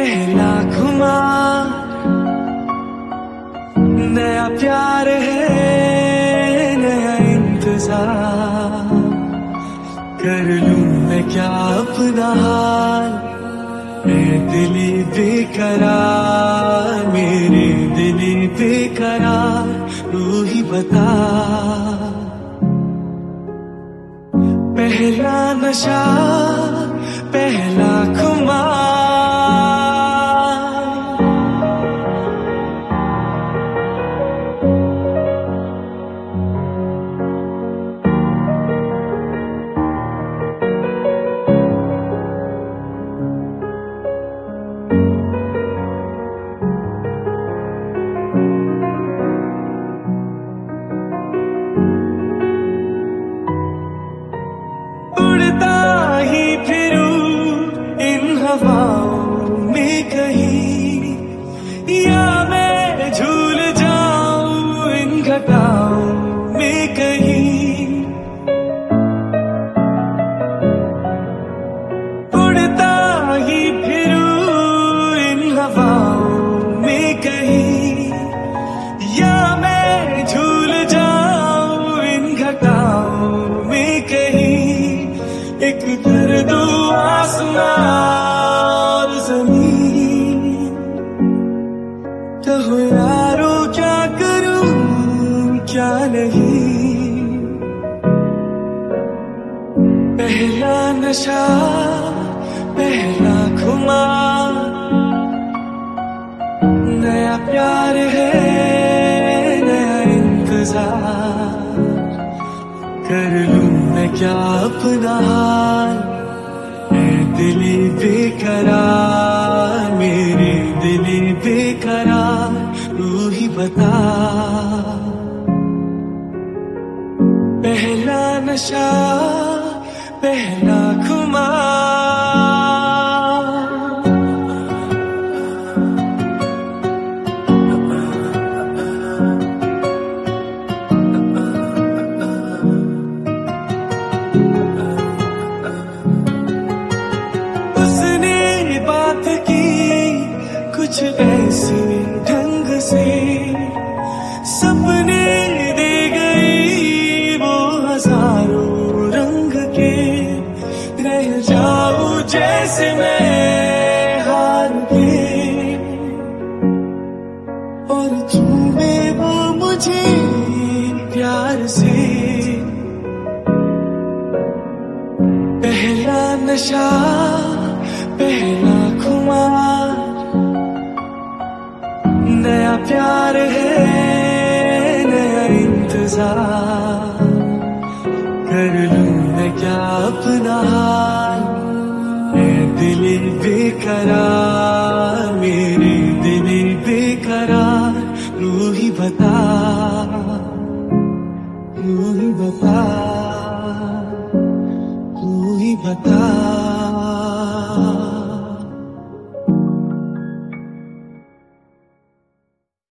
पहला खुमार, नया प्यार है, नया इंतजार। कर लूं मैं क्या अपना हाल, मैं दिली बेकरार, मेरे दिली बेकरार, तू ही बता। पहला नशा, पहला खुमार, उड़ता ही फिरूं इन हवाओं में कहीं, या मैं झूल जाऊं इन घटाओं में कहीं। उड़ता ही फिरूं इन हवाओं में कहीं, या मैं झूल जाऊं इन घटाओं में कहीं। एक कर दो आसमां और ज़मीन, कहो यारो क्या करूं क्या नहीं। पहला नशा, पहला खुमार, नया प्यार है, नया इंतजार। कर लूं मैं क्या अपना हाल, मैं दिली बेकरार, मेरे दिली बेकरार, तू ही बता। पहला नशा, पहला खुमार। कुछ ऐसे ढंग से सपने दे गई वो हजारों रंग के। रह जाऊं जैसे मैं हार के, और चूमे वो मुझे प्यार से। पहला नशा, पहला खुमार, नया प्यार है, नया इंतजार। कर लूं मैं क्या अपना हाल, मैं दिली बेकरार, मेरे दिली बेकरार, तू ही बता, तू ही बता, तू ही बता।